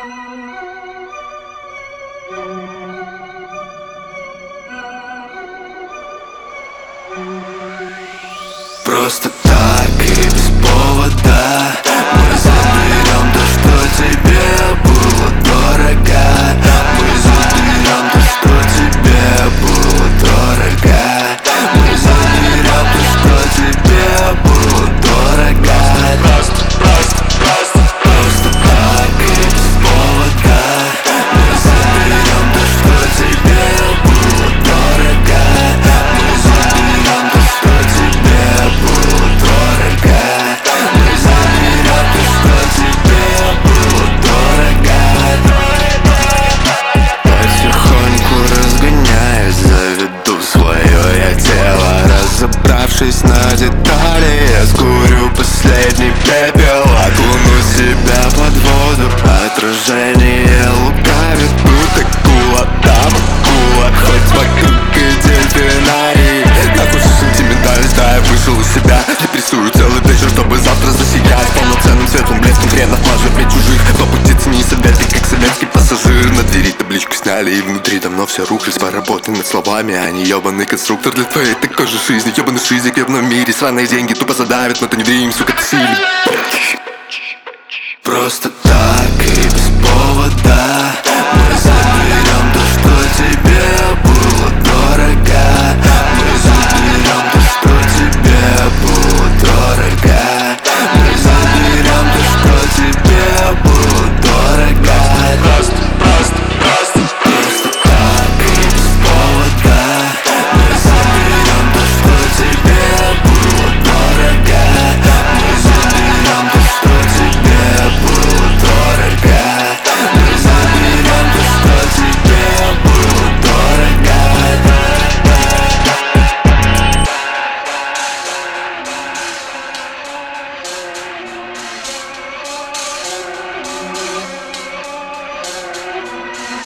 Просто так и без повода мы заберем то, что тебе было дорого. Мы заберем то, что тебе было дорого. Мы заберем то, что тебе было дорого. Просто так и без повода мы заберем то, что тебе было дорого. Мы заберем то, что тебе было дорого. Мы заберем то, что тебе было дорого. Потихоньку разгоняюсь, заведу свое я тело. Разобравшись на детали, я скурю последний пепел. Окуну себя под воду, отражение лукавит. Будто акула, там акула, хоть вокруг и дельфинарий. Нахуй всю сентиментальность, да, я вышел из себя. Я рисую целый вечер, чтобы завтра засиять полноценным светлым блеском. Хренов мажет мне чужих, попутиться не советы, как советский пассажир. На двери табличку сняли и внутри давно все рухлись. Поработай над словами, а не ебаный конструктор для твоей такой же жизни. Ебаный шизик в ебаном мире, сраные деньги тупо задавят, но это не дрим, сука, ты сильный. Просто так и